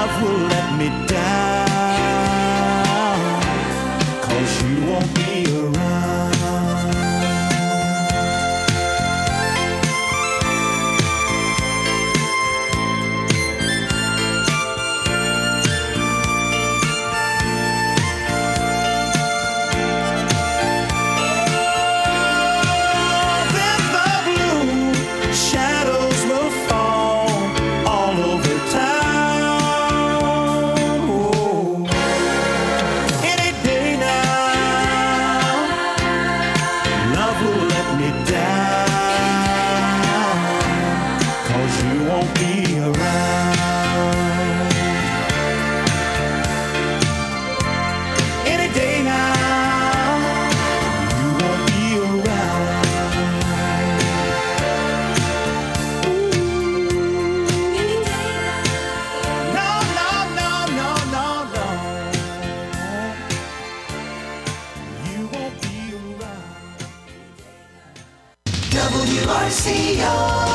love will let me down, 'cause you won't be around. WRCO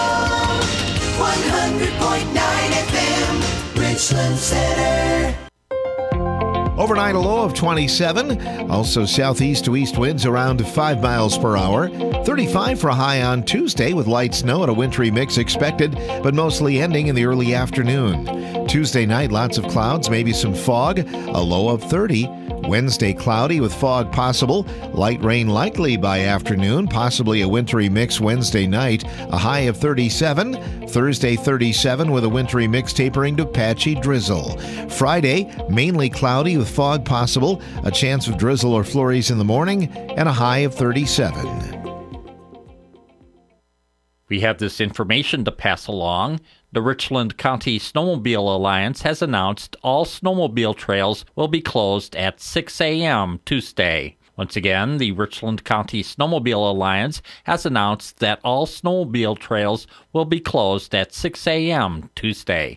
100.9 FM, Richland Center. Overnight a low of 27. Also southeast to east winds around 5 miles per hour. 35 for a high on Tuesday with light snow and a wintry mix expected, but mostly ending in the early afternoon. Tuesday night, lots of clouds, maybe some fog, a low of 30. Wednesday, cloudy with fog possible. Light rain likely by afternoon, possibly a wintry mix Wednesday night. A high of 37. Thursday, 37 with a wintry mix tapering to patchy drizzle. Friday, mainly cloudy with fog possible. A chance of drizzle or flurries in the morning and a high of 37. We have this information to pass along. The Richland County Snowmobile Alliance has announced all snowmobile trails will be closed at 6 a.m. Tuesday. Once again, the Richland County Snowmobile Alliance has announced that all snowmobile trails will be closed at 6 a.m. Tuesday.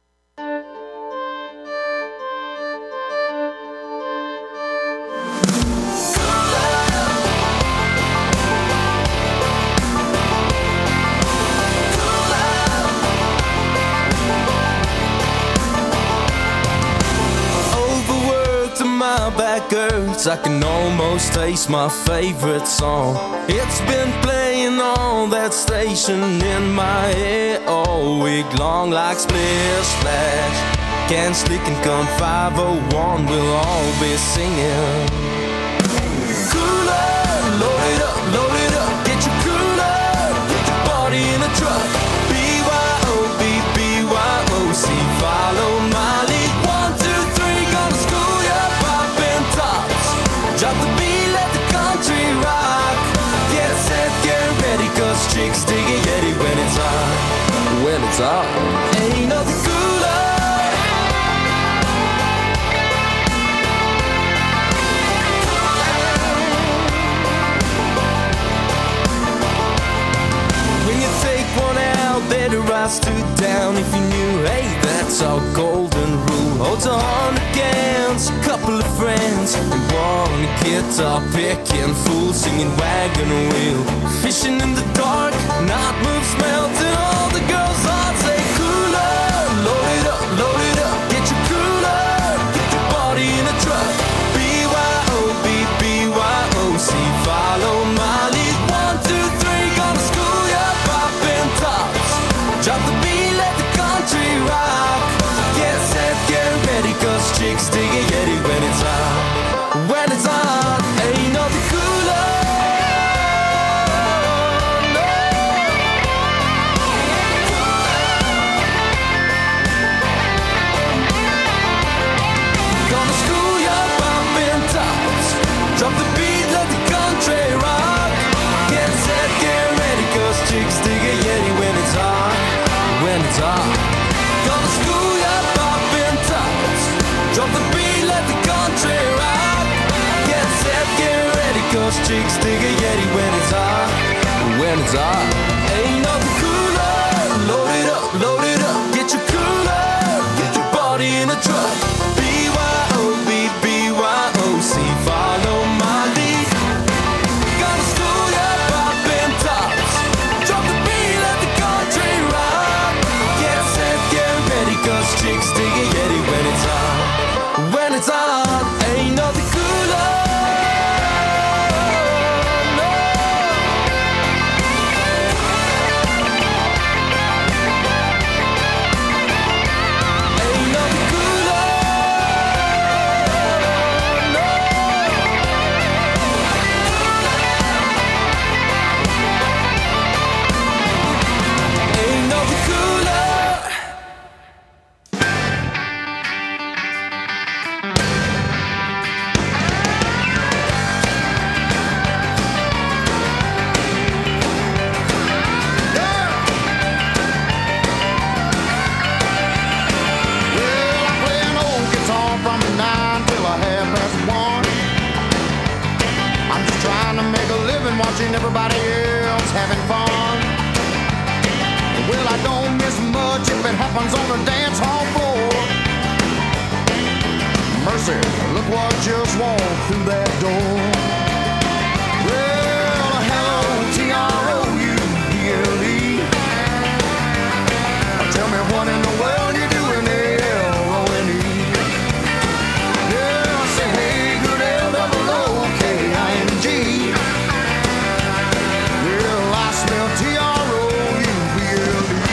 Back hurts, I can almost taste my favorite song. It's been playing on that station in my head all week long, like Splish Splash. Can Slick and Come 501, we'll all be singing. Cooler, load it up, get your cooler, get your body in a truck. BYOB, follow my lead. 1, 2, 3, gonna school ya. Drop the beat, let the country rock. Get set, get ready, 'cause chicks dig it yeti when it's hot. When it's hot, ain't nothing cooler. When you take one out, better rise two down. If you knew, hey, that's our golden rule. Holds 100 cans, a couple of friends, and one guitar picking fool singing wagon wheel. Fishing in the dark, night moves melting. All the girls' hearts say cooler. Load it up, get your cooler, get your body in a truck. BYOB, follow my lead. 1, 2, 3, gonna school ya, poppin' tops. Drop the beat, let the country rock. Get set, get ready, 'cause chicks dig it yeti when it's hot. When it's hot, ain't nothing cooler. No. Gonna school ya, poppin' tops. Drop the beat, let the country rock. Get set, get ready, 'cause chicks dig it yeti when it's hot. When it's hot. Gonna school ya, poppin' tops. Drop the beat, let the country rock. Get set, get ready, 'cause chicks dig a yeti when it's hot. When it's hot, ain't nothing cooler. Load it up, get your cooler, get your body in a truck. BYOB, follow my lead. Gonna school ya, poppin' tops. Drop the beat, let the country rock. Get set, get ready, 'cause chicks dig a yeti. woman's on the dance hall floor. Mercy, look what just walked through that door. Well, hello, T-R-O-U-B-L-E. Tell me what in the world you doing there, L-O-N-E. Yeah, I say, hey, good L-O-O-K-I-N-G. Yeah, I smell T-R-O-U-B-L-E.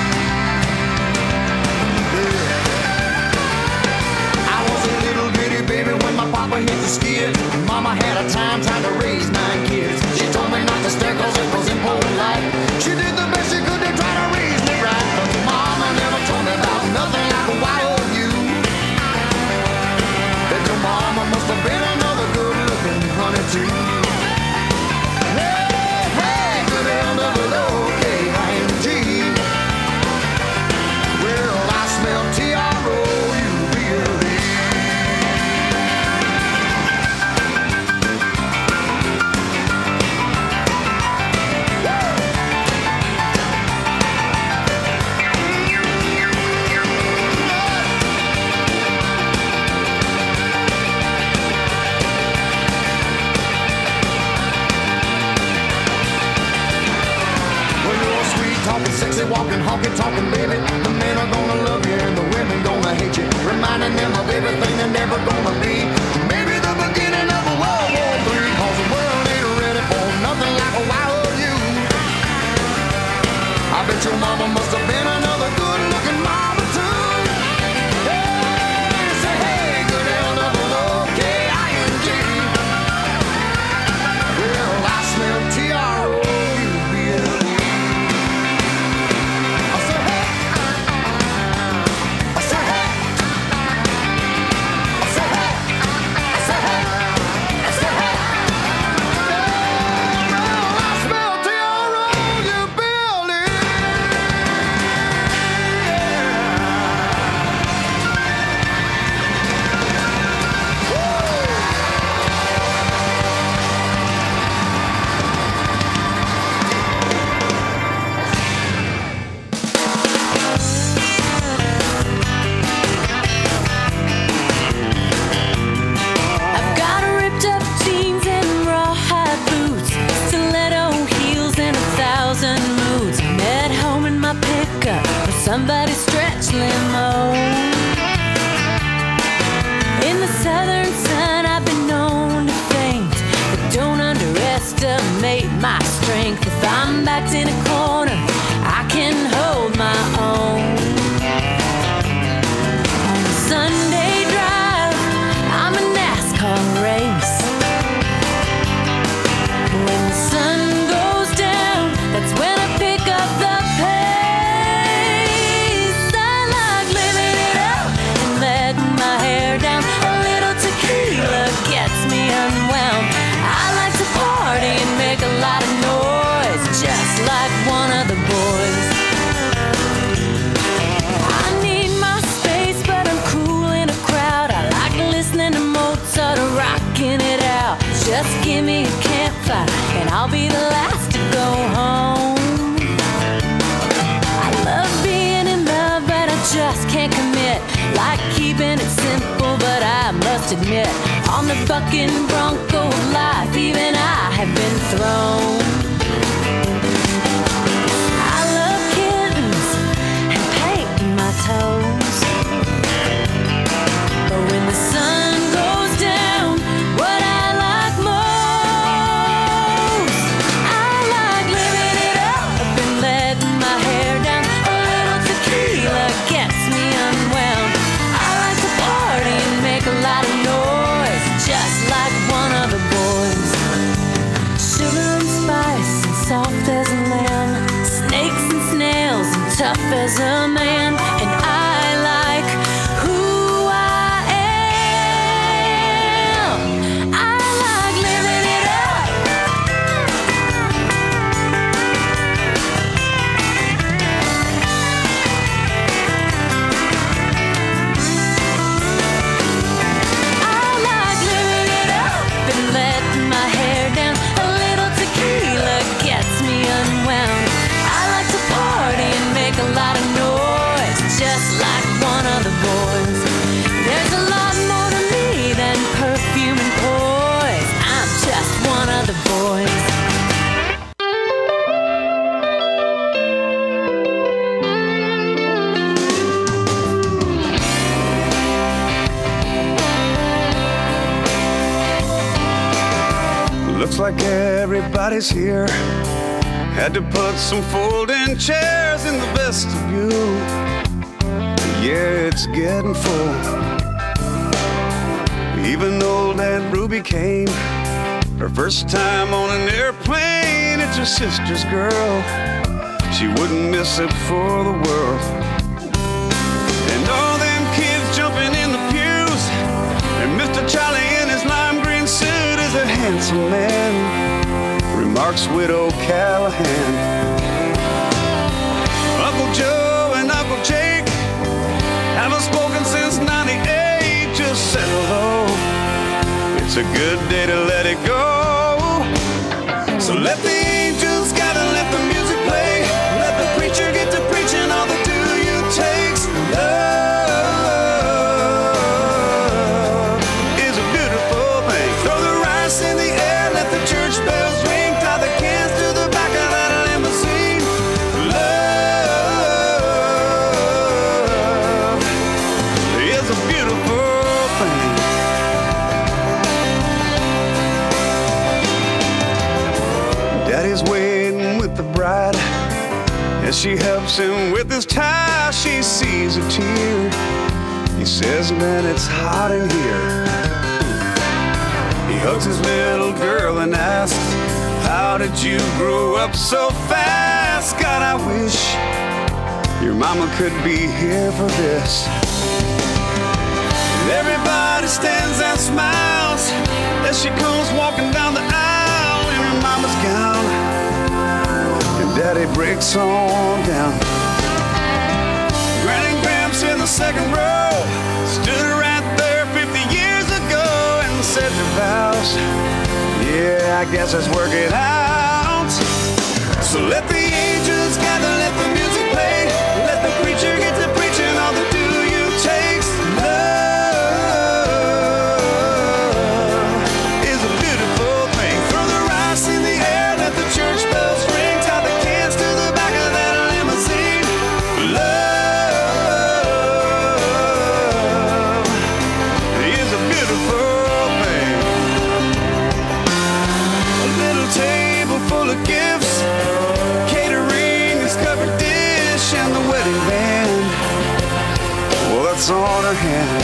Yeah. I was a little bitty baby when my papa hit the skid. Mama had a time trying to raise 9 kids. She told me not to stare cause it was impolite. She did the best she could to try to raise me right. But Mama never told me about nothing like a wild you. That your mama must have been another good-looking honey too. Hey, hey, good L-O-O-K-I-N-G. Well, I smell T-R-O-U-B-L-E. Talking sexy, walking, honky, talking, baby. The men are gonna love you and the women gonna hate you. Reminding them of everything they're never gonna be. Maybe the beginning of a World War III. Cause the world ain't ready for nothing like a wild you. I bet your mama must have been another good-looking mama too. Hey, say hey, good L-O-O-K-I-N-G. Well, I smell T-R-O-U-B-L-E. Somebody stretch limo. In the southern sun I've been known to faint, but don't underestimate my strength. If I'm backed in a corner, I can hold my own. On a Sunday drive, I'm a NASCAR race. When the sun goes down, that's when I pick up the pace. Just give me a campfire and I'll be the last to go home. I love being in love, but I just can't commit. Like keeping it simple, but I must admit, on the fucking Bronco of life, even I have been thrown. I love kittens and painting my toes, but when the sun goes down, what I like most, I like living it up and letting my hair down. A little tequila gets me unwound. I like to party and make a lot of noise, just like one of the boys. Sugar and spice like everybody's here. Had to put some folding chairs in the vestibule. Yeah, it's getting full. Even old Aunt Ruby came. Her first time on an airplane. It's her sister's girl. She wouldn't miss it for the world. And all them kids jumping in the pews. And Mr. Charlie in his lime green suit is a handsome man, remarks Widow Callahan. Uncle Joe and Uncle Jake haven't spoken since 98. Just said hello. It's a good day to let it go. So let the angels gather, let the music play. Let the preacher get to preaching all the do you takes. Love is a beautiful thing. Throw the rice in the air, let the church bells ring. Tie the cans to the back of that limousine. Love is a beautiful thing. Daddy's waiting with the bride. As she helps him with his tie, she sees a tear. He says, man, it's hot in here. He hugs his little girl and asks, how did you grow up so fast? God, I wish your mama could be here for this. And everybody stands and smiles as she comes walking down the aisle in her mama's gown. And Daddy breaks on down. Granny and Gramps in the second row stood right there 50 years ago and said their vows. Yeah, I guess it's working out. So let the angels gather, let the music play. Let the preacher get to preaching all the do you takes. Love is a beautiful thing. Throw the rice in the air, let the church bells ring. Tie the cans to the back of that limousine. Love is a beautiful thing. A little table full of gifts, catering is covered dish, and the wedding band, well, that's on her hand.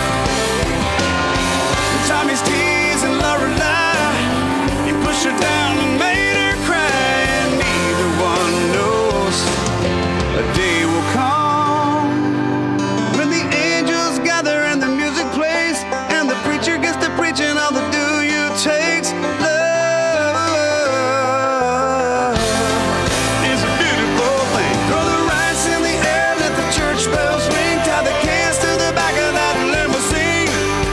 Tommy's teasing Lorelei, he pushed her down and made her cry, and neither one knows a day will come when the angels gather and the music plays, and the preacher gets to preaching all the do you takes. Love is a beautiful thing. Throw the rice in the air, let the church bells ring. Tie the cans to the back of that limousine.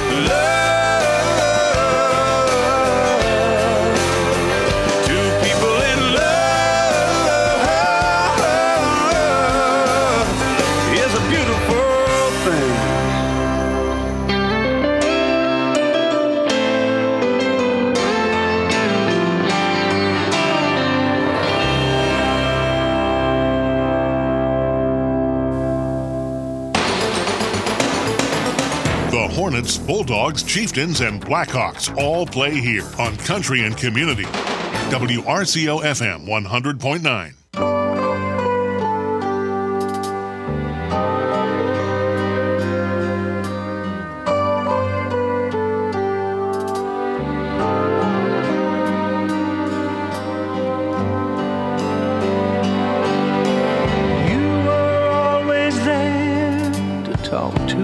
Love, two people in love is a beautiful thing. The Hornets, Bulldogs, Chieftains, and Blackhawks all play here on Country and Community. WRCO FM 100.9. You were always there to talk to,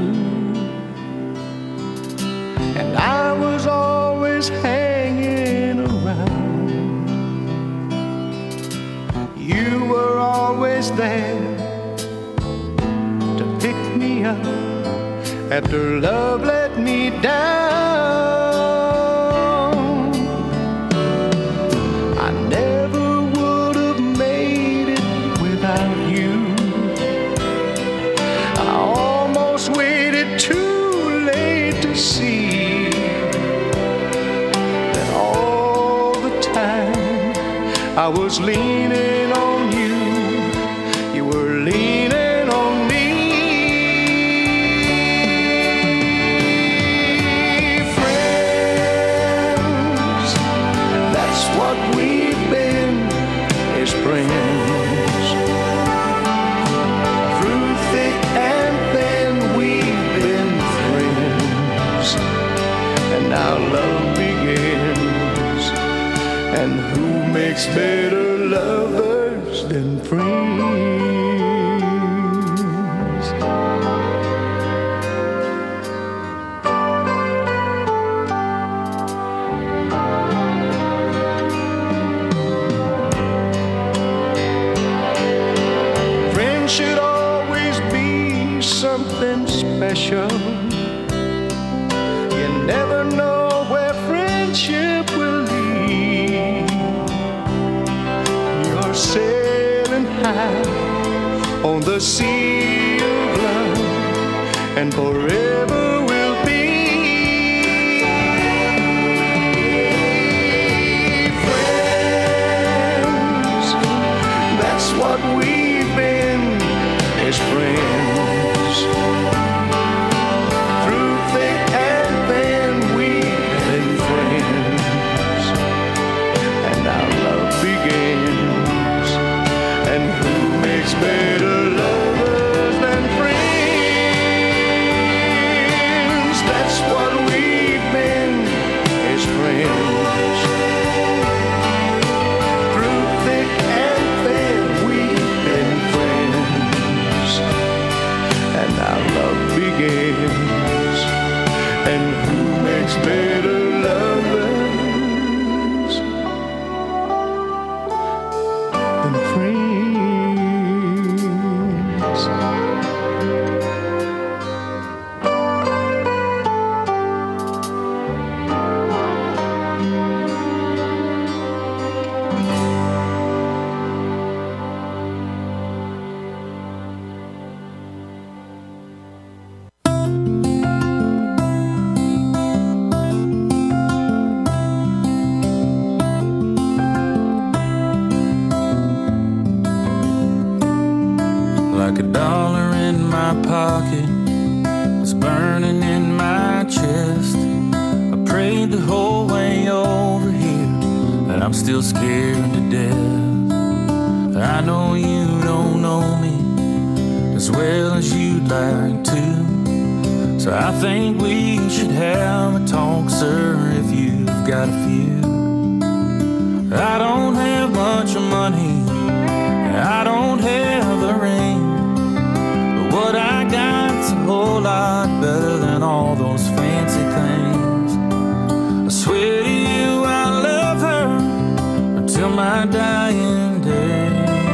and I was always hanging around. You were always there to pick me up after love let me down. I never would have made it without you. I almost waited too late to see that all the time I was leaning on you. You were leaning on me. Friends, that's makes better lovers than friends? Friends should always be something special. You never know where friendship will lead. You're sailing high on the sea of love, and forever will be friends. That's what we've been, as friends. Through thick and thin, we've been friends, and our love begins. And who makes better lovers than friends? That's what we've been, as friends. Through thick and thin, we've been friends, and our love begins. And who makes better lovers than friends? Like a dollar in my pocket was burning in my chest. I prayed the whole way over here, and I'm still scared to death. I know you don't know me as well as you'd like to, so I think we should have a talk, sir, if you've got a few. I don't have much money, and I don't have a ring, but what I got's a whole lot better than all those fancy things. I swear to you I love her until my dying day.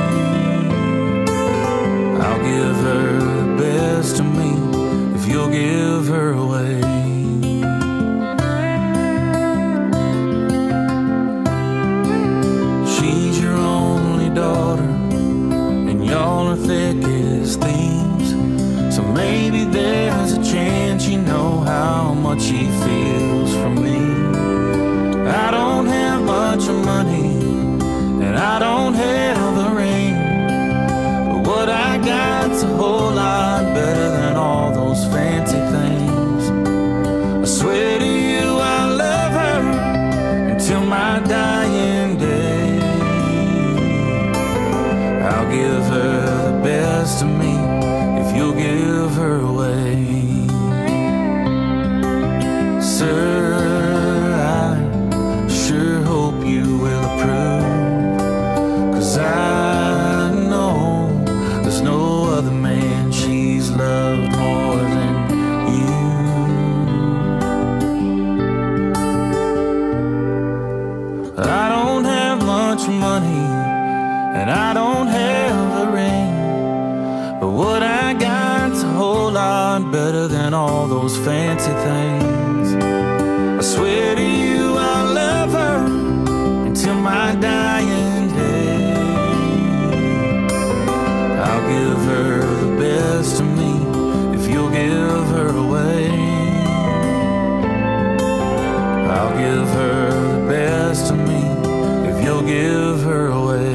I'll give her the best of me if you'll give her away. She's your only daughter, and y'all are thick as thieves, so maybe there's a chance you know how much she feels for me. I don't have much money, and I don't have a ring, but what I got's a whole lot better than all those fancy things. I swear to you I love her until my dying day. I'll give her the best of me if you'll give her away. Sir, I sure hope you will approve, 'cause I know there's no other man she's loved more than you. I don't have much money, and I don't have a ring, but what I got's a whole lot better than all those fancy things. I swear to you I love her until my dying day. I'll give her the best of me if you'll give her away. I'll give her the best of me if you'll give her away.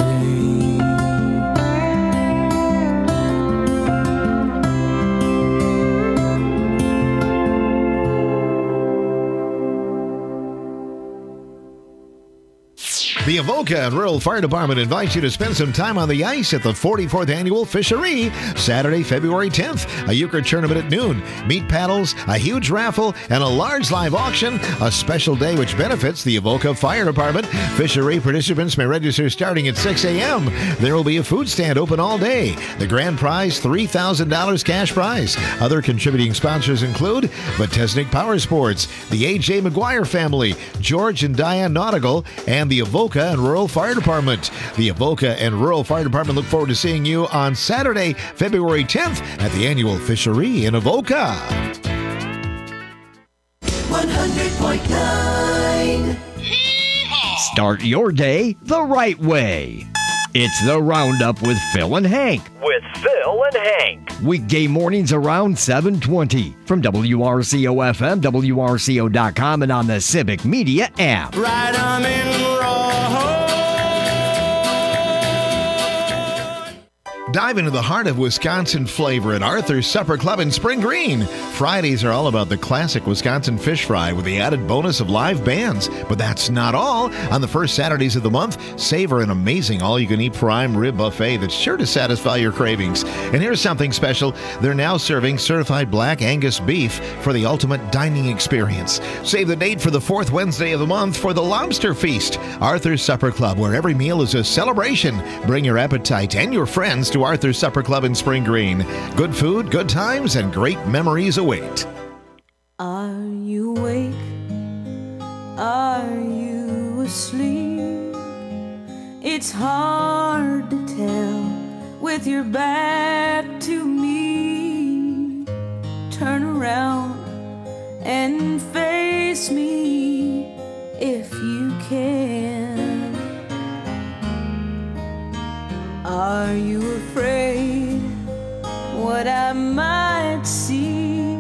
The Avoca and Rural Fire Department invites you to spend some time on the ice at the 44th Annual Fishery, Saturday, February 10th. A euchre tournament at noon, meat paddles, a huge raffle, and a large live auction. A special day which benefits the Avoca Fire Department. Fishery participants may register starting at 6 a.m. There will be a food stand open all day. The grand prize, $3,000 cash prize. Other contributing sponsors include Vitesnik Power Sports, the A.J. McGuire family, George and Diane Nautical, and the Avoca and Rural Fire Department. The Avoca and Rural Fire Department look forward to seeing you on Saturday, February 10th at the annual Fishery in Avoca. 100.9. Start your day the right way. It's the Roundup with Phil and Hank. With Phil and Hank. Weekday mornings around 7:20 from WRCO-FM, WRCO.com, and on the Civic Media app. Right arm in Dive into the heart of Wisconsin flavor at Arthur's Supper Club in Spring Green. Fridays are all about the classic Wisconsin fish fry with the added bonus of live bands. But that's not all. On the first Saturdays of the month, savor an amazing all-you-can-eat prime rib buffet that's sure to satisfy your cravings. And here's something special. They're now serving certified black Angus beef for the ultimate dining experience. Save the date for the fourth Wednesday of the month for the Lobster Feast. Arthur's Supper Club, where every meal is a celebration. Bring your appetite and your friends to Arthur's Supper Club in Spring Green. Good food, good times, and great memories await. Are you awake? Are you asleep? It's hard to tell with your back to me. Turn around and face me if you can. Are you afraid what I might see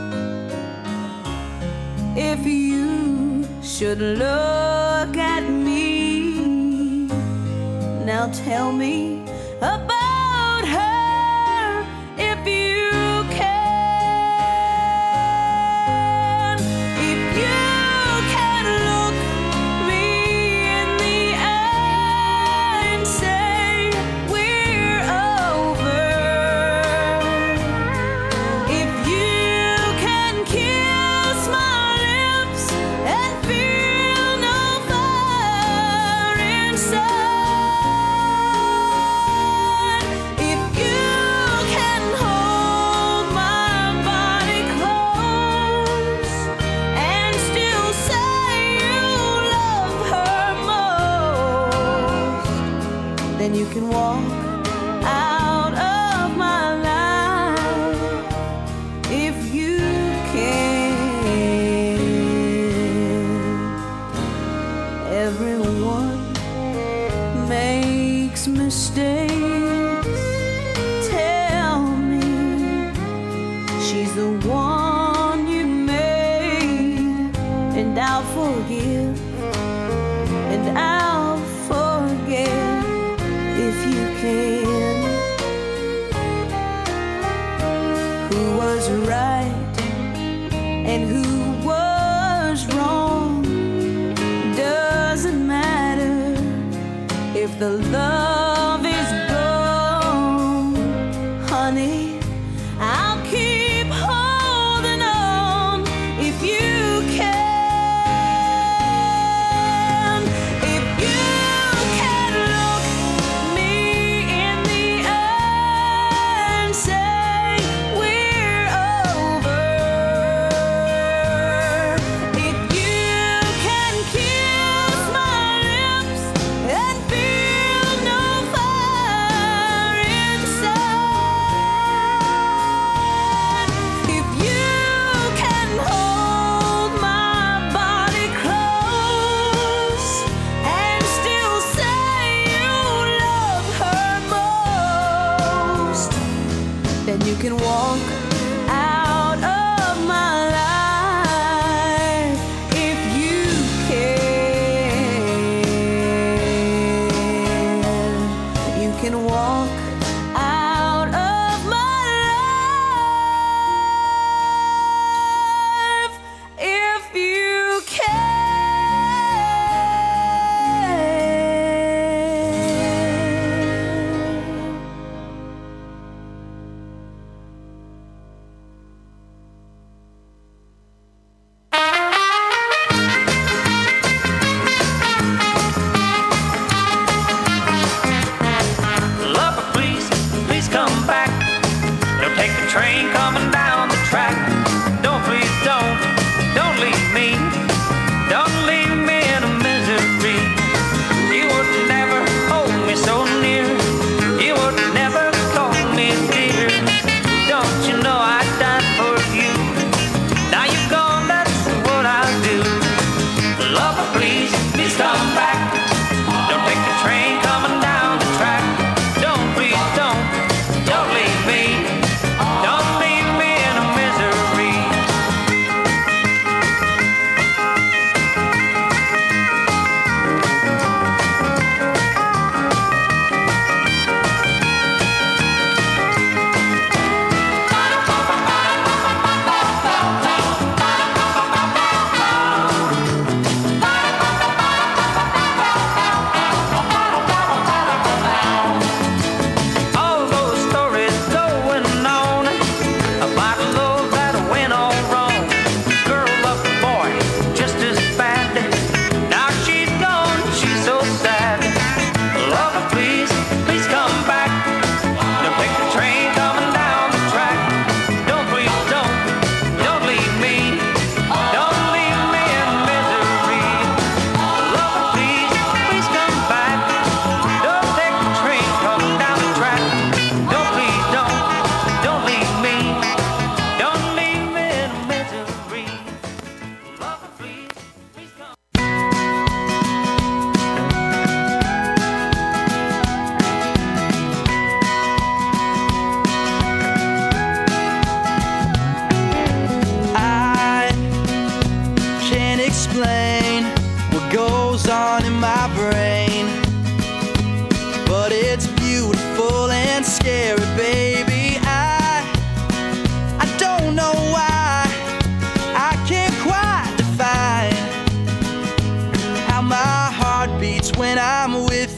if you should look at me? Now tell me about her if you can. If you can look me in the eye and say we're over. If you can kiss my lips and feel no fire inside. If you can hold my body close and still say you love her most, then you can walk out of my life if you can. Everyone makes mistakes. Tell me she's the one you made, and I'll forgive, and I'll forget if you can. Who was right and who was wrong? Doesn't matter if the love is gone, honey. I'll keep holding on if you can. If you can look me in the eye and say we're over. If you can kiss my lips and feel no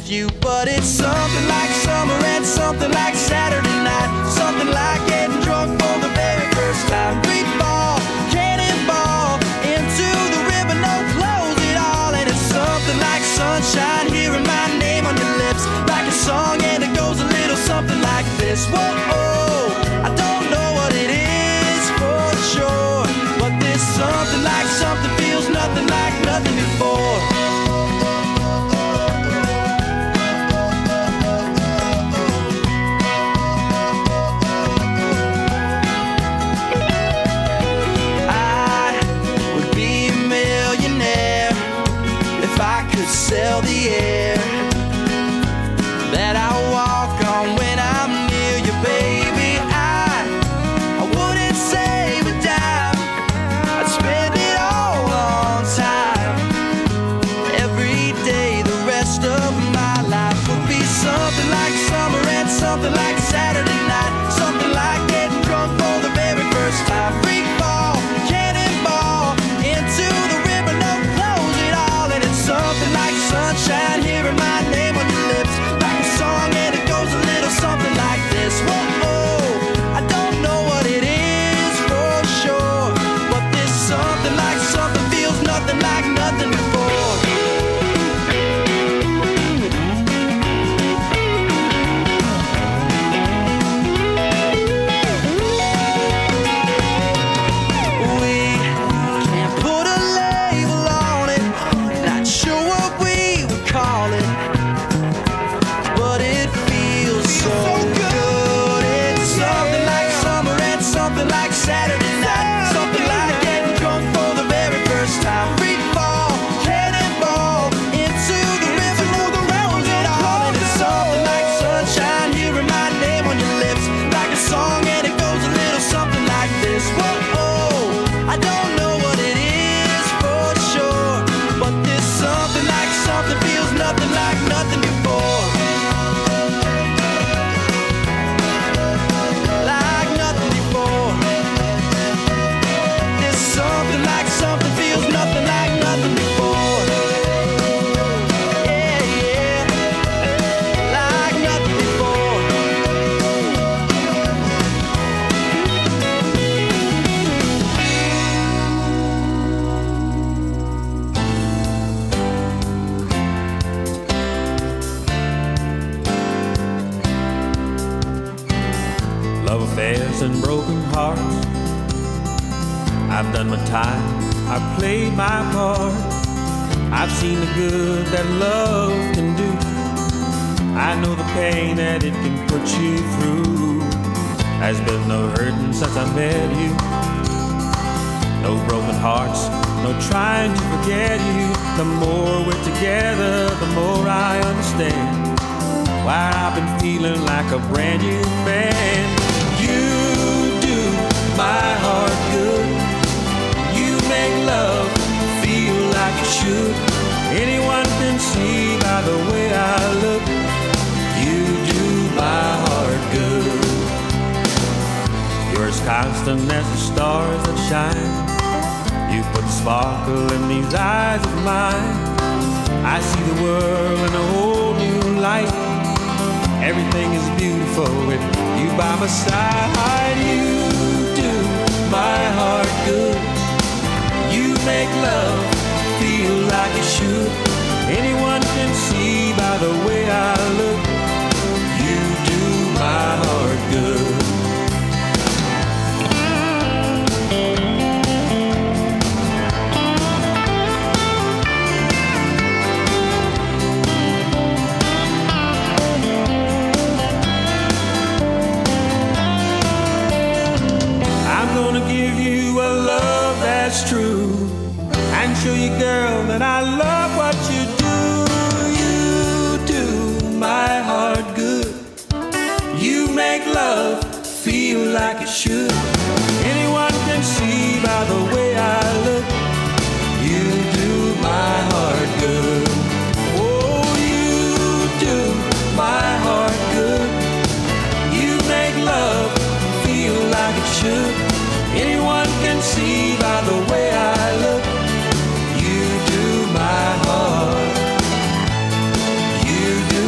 with you. But it's something like summer and something like Saturday night, something like getting drunk for the very first time. Free fall, cannonball into the river, no close at all. And it's something like sunshine, hearing my name on your lips, like a song, and it goes a little something like this. Whoa, I don't know what it is for sure, but this something like something feels nothing like nothing before. Sell the air that I walk on when I'm near you, baby. I wouldn't save a dime, I'd spend it all on time. Every day the rest of my life would be something like summer and something like Saturday night, something like getting drunk for the very first time. Free fall, cannonball into the river, no close at all. And it's something like sunshine, hearing my name on your lips, like a song, and it goes a little something like this. Whoa, I don't know what it is for sure, but this something like something feels nothing like nothing before. We can't put a label on it, not sure what we would call it, but it feels so good. It's something like summer and something like Saturday night, something like getting drunk for the very first time. Free fall, cannonball into the river, no close at all. And it's something like sunshine, hearing my name on your lips, like a song, and it goes a little something like this. Whoa, I don't know what it is for sure, but this something like something feels nothing like nothing before. Like nothing before. This something like something feels nothing like nothing before. Yeah, yeah. Like nothing before. Love affairs and broken hearts, I've done my time, I've played my part. I've seen the good that love can do, I know the pain that it can put you through. There's been no hurting since I met you, no broken hearts, no trying to forget you. The more we're together, the more I understand why I've been feeling like a brand new man. You do my heart good, you make love feel like it should. Anyone can see by the way I look, you do my heart good. You're as constant as the stars that shine, you put sparkle in these eyes of mine. I see the world in a whole new light, everything is beautiful with you by my side. You do my heart good, you make love feel like it should. Anyone can see by the way I look, you do my heart good. Give you a love that's true, and show you, girl, that I love what you do. You do my heart good, you make love feel like it should. Anyone can see by the way I look, you do my heart good. Oh, you do my heart good, you make love feel like it should. Anyone can see by the way I look, you do my heart, you do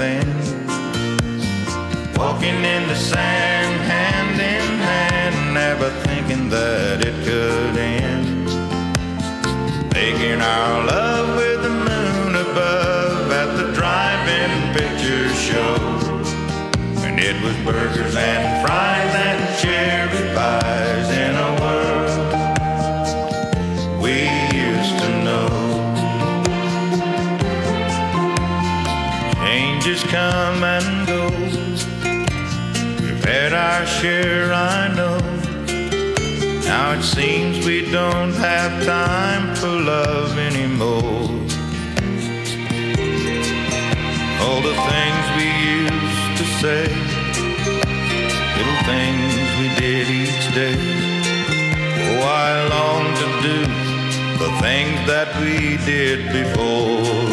then. Walking in the sand, hand in hand, never thinking that it could end. Making our love with the moon above at the drive-in picture show. And it was burgers and fries and cherry pies in a world we used to know. Changes come and go. We've had our share, I know. Now it seems we don't have time for love anymore. All the things we used to say, little things we did each day. Oh, I long to do the things that we did before.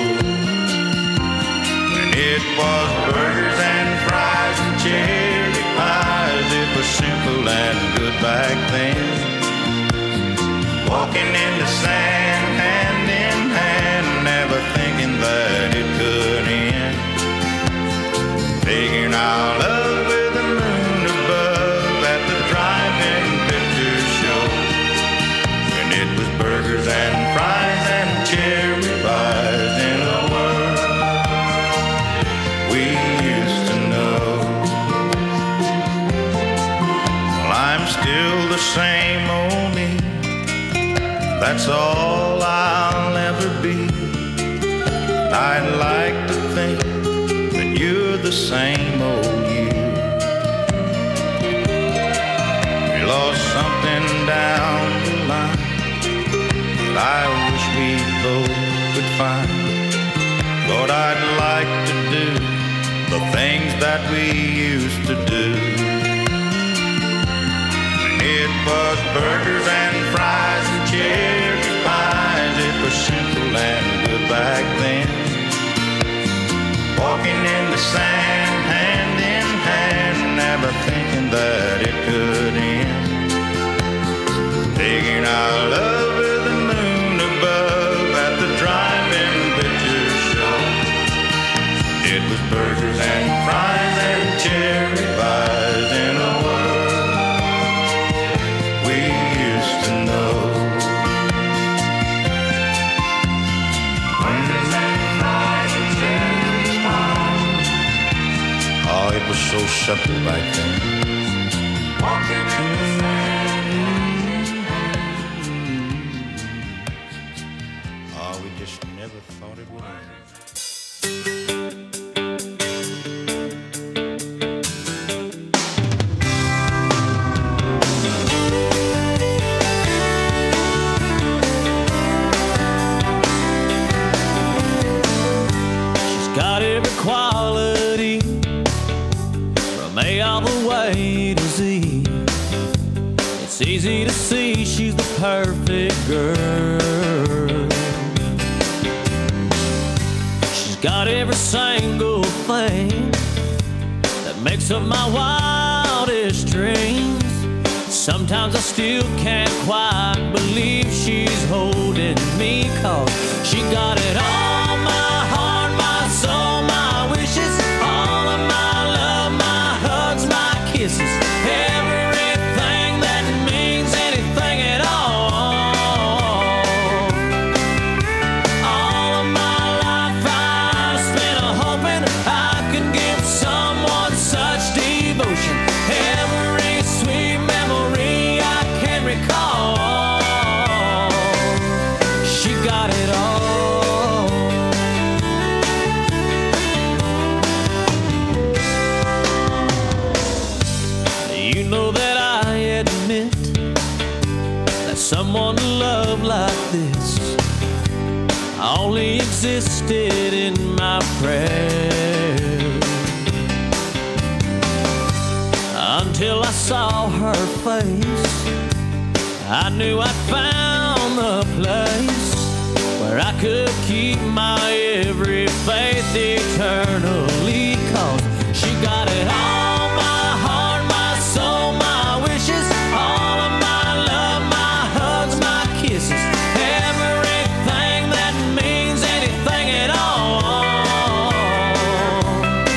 When it was burgers and fries and cherry pies, it was simple and good back then. Walking in the sand, hand in hand, never thinking that it could end. Making our love with the moon above at the drive-in picture show. And it was burgers and fries and cherry pies in a world we used to know. Well, I'm still the same old me. That's all I'll ever be. I'd like to think that you're the same old you. We lost something down the line that I wish we both could find. Lord, I'd like to do the things that we used to do. It was burgers and fries and cherry pies. It was simple and good back then. Walking in the sand, hand in hand, never thinking that it could end. Taking our love with the moon above at the drive-in picture show. It was burgers and fries and cherry pies in a world we used to know. Burgers and fries and cherry pies. Oh, it was so simple back then. Walking in the sand. Oh, we just never thought it would end. Got every quality from A all the way to Z. It's easy to see she's the perfect girl. She's got every single thing that makes up my wildest dreams. Sometimes I still can't quite believe she's holding me, 'cause she got it all, my heart, my soul, my wishes, all of my love, my hugs, my kisses, everything that means anything at all. All of my life I've spent hoping I could give someone such devotion. Every sweet memory I can recall, she got it all. You know that I admit that someone to love like this only existed in my prayers, until I saw her face. I knew I'd found the place where I could keep my every faith eternally, 'cause she got it all, my heart, my soul, my wishes, all of my love, my hugs, my kisses, everything that means anything at all.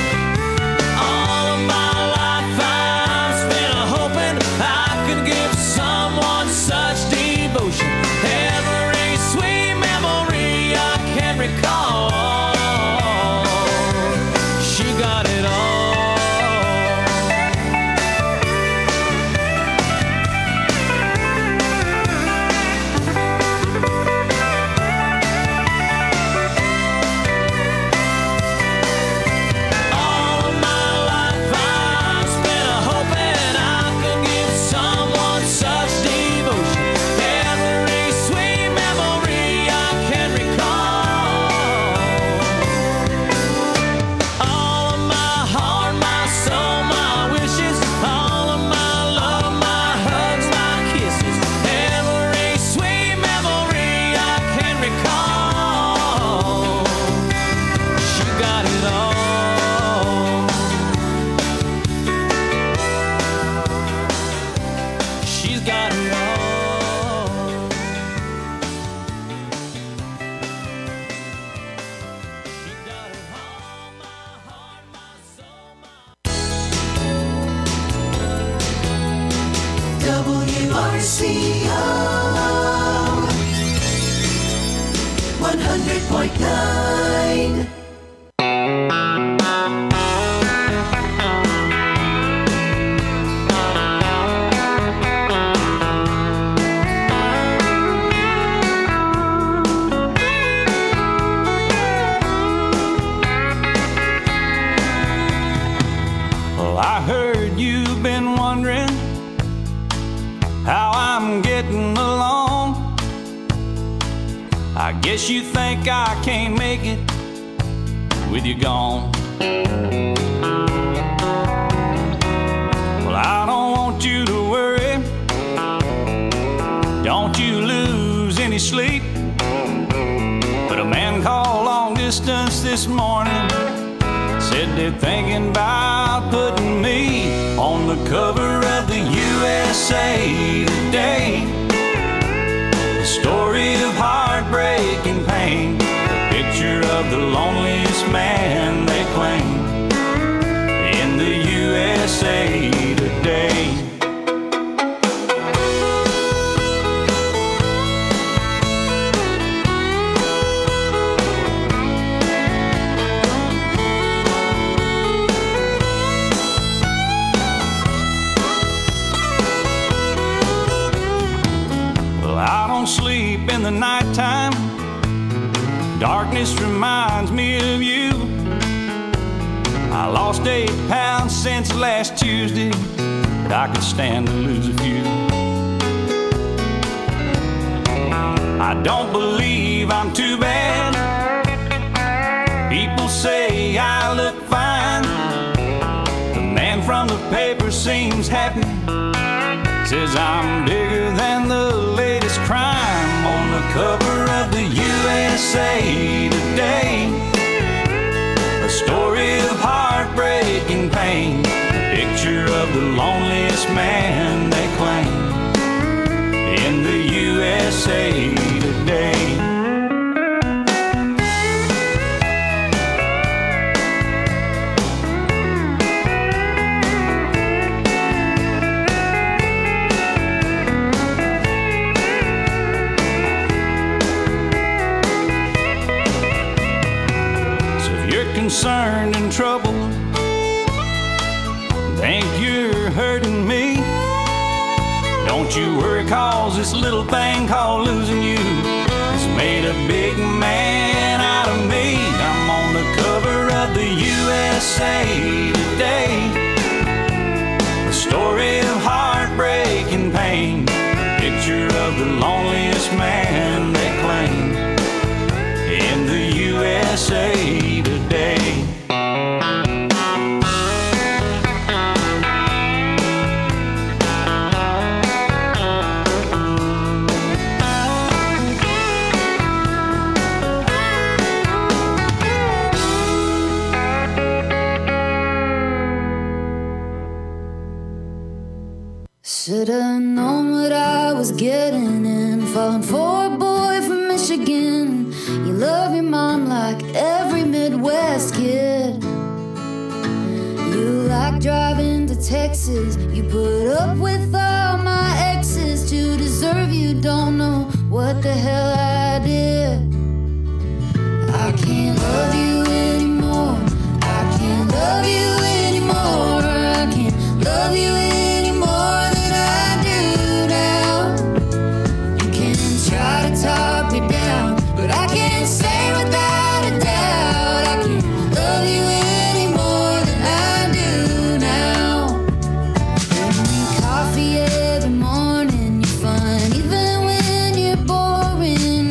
100.9. Well, I heard you've been wondering how I'm getting along. I guess you think I can't make it with you gone. Well, I don't want you to worry. Don't you lose any sleep. But a man called long distance this morning said they're thinking about putting me on the cover of the USA Today. The story of heartbreak and pain, the picture of the loneliest man they claim in the USA Today. Sleep in the nighttime. Darkness reminds me of you. I lost 8 pounds since last Tuesday, but I could stand to lose a few. I don't believe I'm too bad. People say I look fine. The man from the paper seems happy. Says I'm bigger than the latest crime on the cover of the USA Today. A story of heartbreak and pain, a picture of the loneliest man they claim in the USA Today. Concerned and troubled, think you're hurting me. Don't you worry, cause this little thing called losing you has made a big man out of me. I'm on the cover of the USA Today. A story of heartbreak and pain, a picture of the loneliest man they claim in the USA Today. Should've known what I was getting in, falling for a boy from Michigan. You love your mom like every Midwest kid. You like driving to Texas. You put up with all my exes to deserve you. Don't know what the hell I did. I can't love you anymore. I can't love you anymore. I can't love you anymore than I do now. You can try to talk me down, but I can't say without a doubt I can't love you any more than I do now. Bring me coffee every morning, you're fun even when you're boring.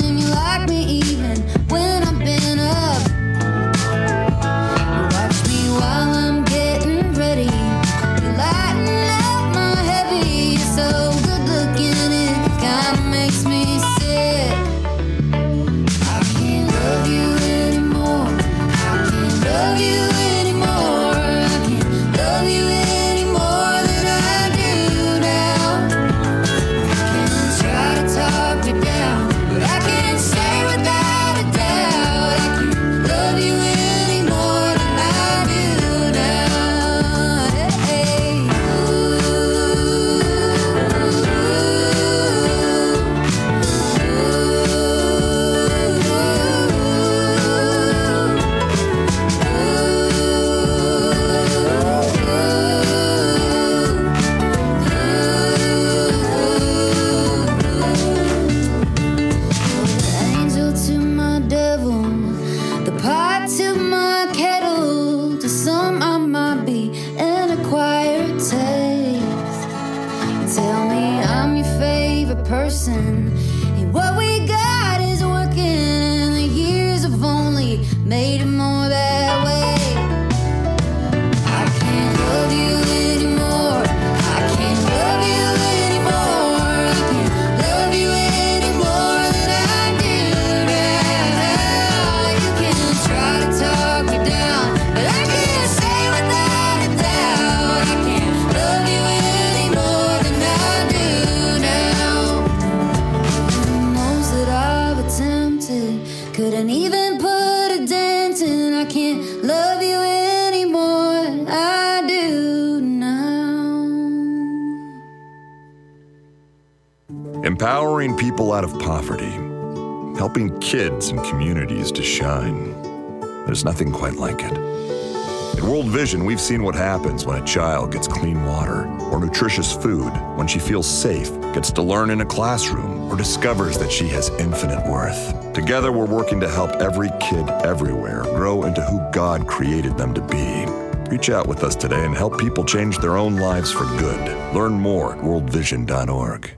perfect person. And what we got is working, and the years have only made it more that way. I can't love you anymore. I can't love you anymore. I can't love you any more than I do now. You can try to talk me down, but I can't say without a doubt I can't love you any more than I do now. The most that I've attempted couldn't even put a dent in. I can't love you anymore than I do now. Empowering people out of poverty, helping kids and communities to shine. There's nothing quite like it. At World Vision, we've seen what happens when a child gets clean water or nutritious food, when she feels safe, gets to learn in a classroom, or discovers that she has infinite worth. Together, we're working to help every kid everywhere grow into who God created them to be. Reach out with us today and help people change their own lives for good. Learn more at worldvision.org.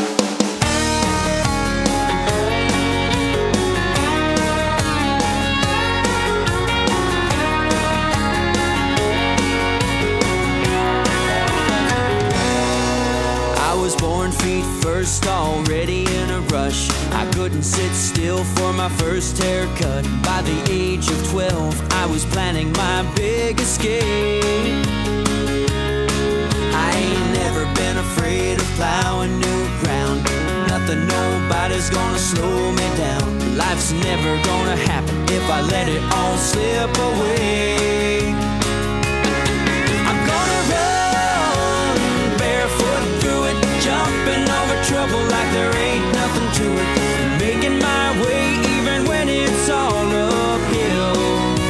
I was born feet first, already in a rush. I couldn't sit still for my first haircut. By the age of 12, I was planning my big escape. I ain't never been afraid of plowing new ground. Nothing, nobody's gonna slow me down. Life's never gonna happen if I let it all slip away. I'm gonna run barefoot through it, jumping over trouble like there ain't nothing to it, making my way even when it's all uphill.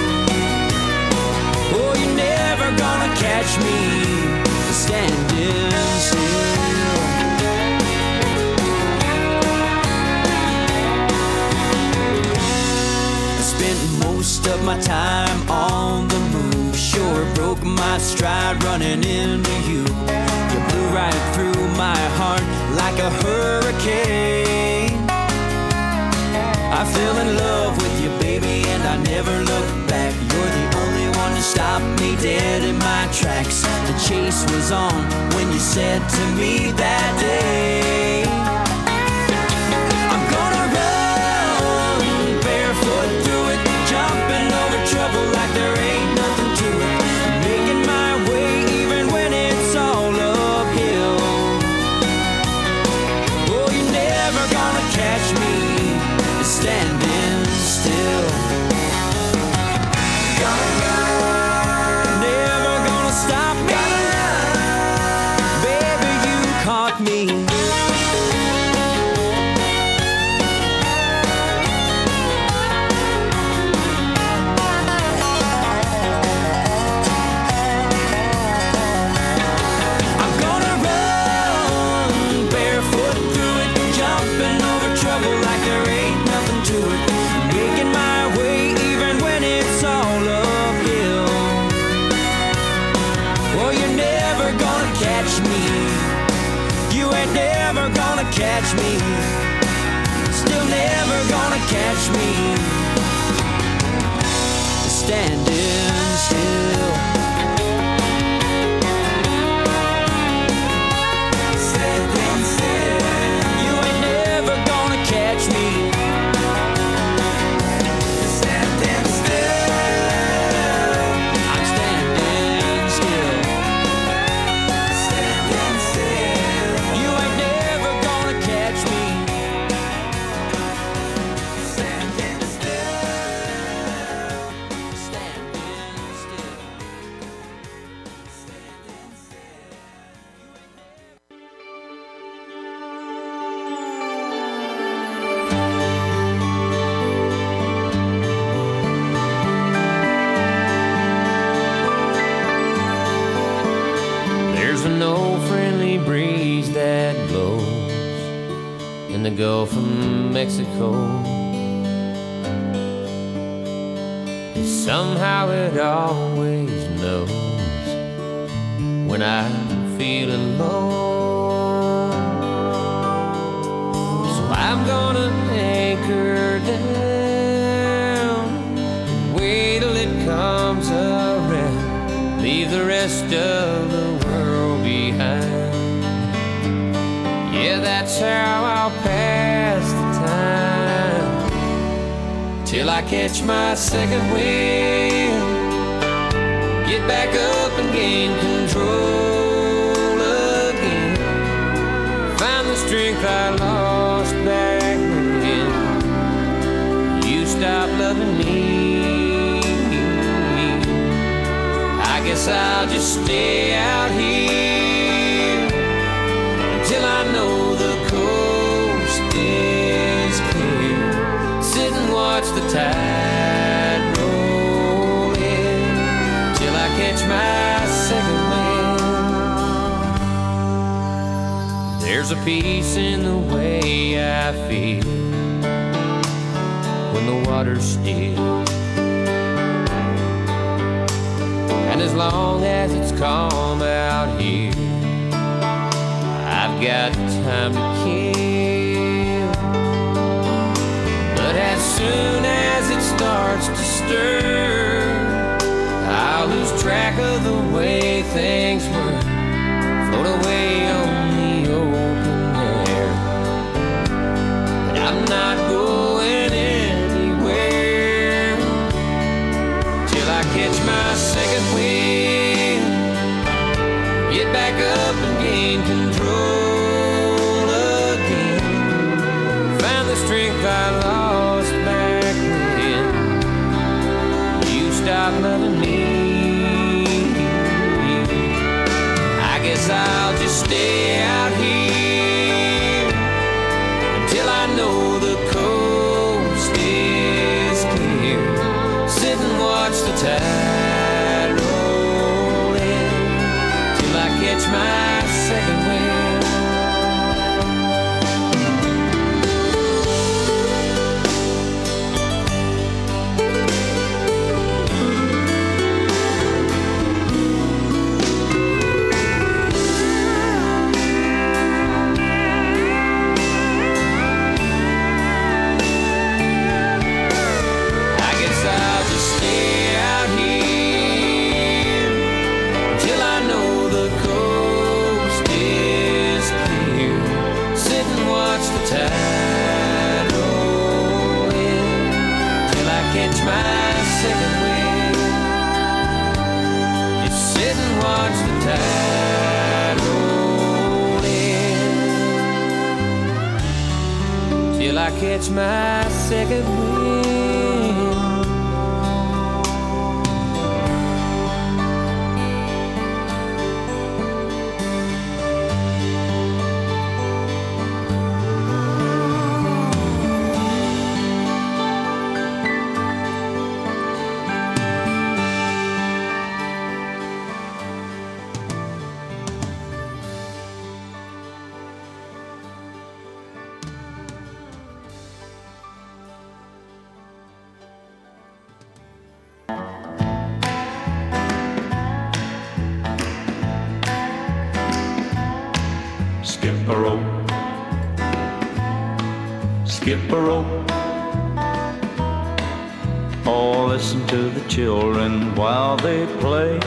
Oh, you're never gonna catch me standing still. I spent most of my time on the move, sure broke my stride running into you. You blew right through my heart like a hurricane. I fell in love with you, baby, and I never looked back. You're the only one to stop me dead in my tracks. The chase was on when you said to me that day, I'm gonna run barefoot through it, jumping over trouble like there ain't nothing to it, making my way even when it's all uphill. Oh, you're never gonna catch me standing still. Never gonna stop me. Baby, you caught me. I'm gonna run barefoot through it, jumping over trouble like there ain't nothing to it, making my way even when it's all uphill. Oh, you're never gonna catch me. You ain't never gonna catch me. Still never gonna catch me standing still. Standing still. You ain't never gonna catch me standing still. I'm standing still. Standing still. You ain't never gonna catch me standing still. Standing still. There's no friendly breeze that blows in the Gulf of Mexico. And somehow it always knows when I feel alone. rest of the world behind. Yeah, that's how I'll pass the time till I catch my second wind, get back up and gain control again, find the strength I lost back when you stopped loving me. I guess I'll just stay out here until I know the coast is clear. Sit and watch the tide roll in till I catch my second wind. There's a peace in the way I feel when the water's still, and as long as it's calm out here, I've got time to kill. But as soon as it starts to stir, I'll lose track of the way things were, float away on the open air. But I'm not going anywhere till I catch my second wind, get back up and gain control again, find the strength I lost back when you stopped loving me. I guess I'll just stay out here until I know the coast is clear. Sit and watch the tide roll in till I catch my second wind. Tide roll in till I catch my second wind. Just sit and watch the tide roll in till I catch my second wind. Skip a rope, skip a rope. Oh, listen to the children while they play.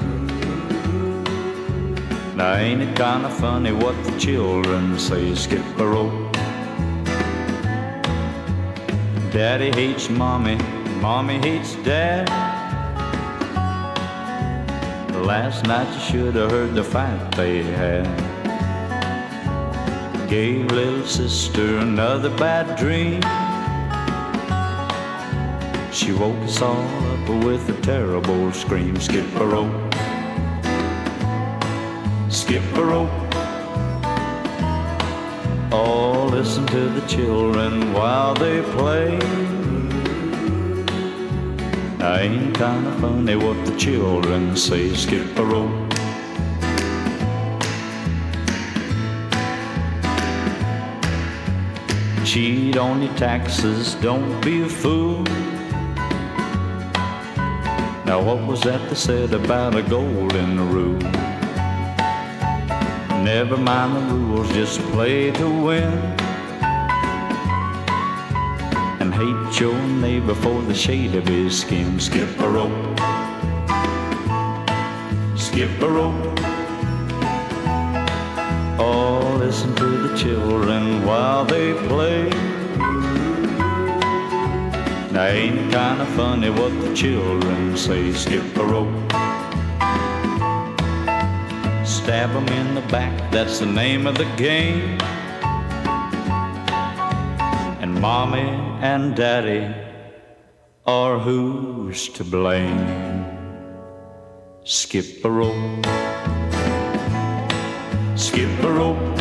Now ain't it kinda funny what the children say? Skip a rope. Daddy hates mommy, mommy hates dad. Last night you should have heard the fight they had. Gave little sister another bad dream. She woke us all up with a terrible scream. Skip a rope, skip a rope. Oh, listen to the children while they play. Ain't kinda funny what the children say. Skip a rope. Cheat on your taxes, don't be a fool. Now what was that they said about a golden rule? Never mind the rules, just play to win. And hate your neighbor for the shade of his skin. Skip a rope, skip a rope. Oh, listen to the children while they play. Now ain't it kinda funny what the children say? Skip a rope. Stab 'em in the back, that's the name of the game. And mommy and daddy are who's to blame. Skip a rope. Skip a rope.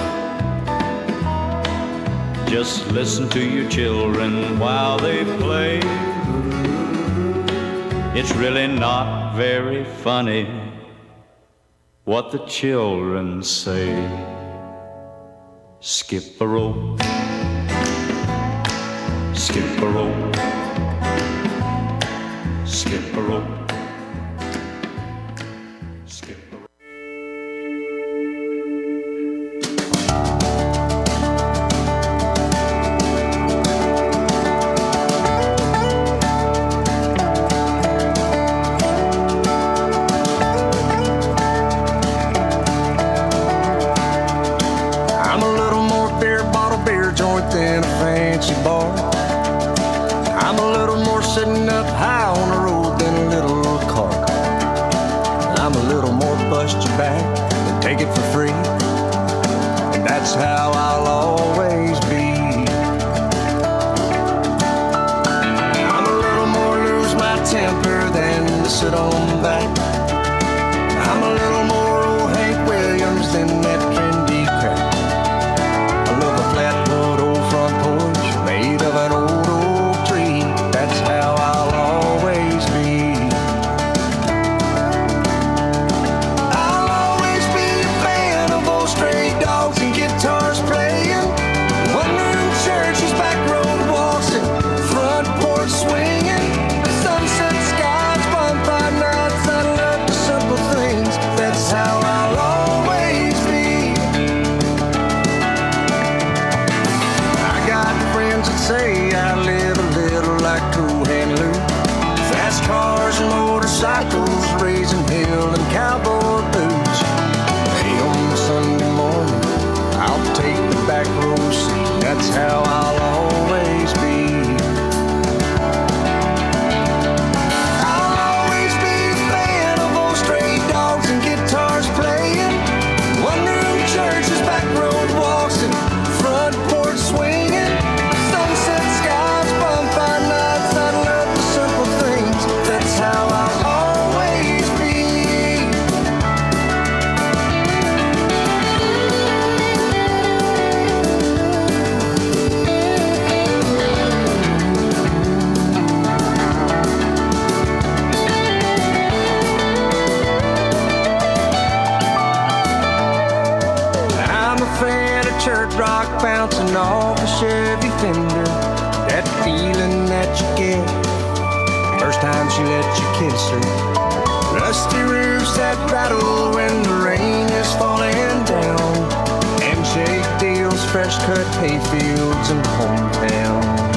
Just listen to your children while they play. It's really not very funny what the children say. Skip a rope. Skip a rope. Skip a rope. church rock bouncing off a Chevy fender. That feeling that you get first time she let you kiss her. Rusty roofs that rattle when the rain is falling down. Handshake deals, fresh cut hay fields and hometown.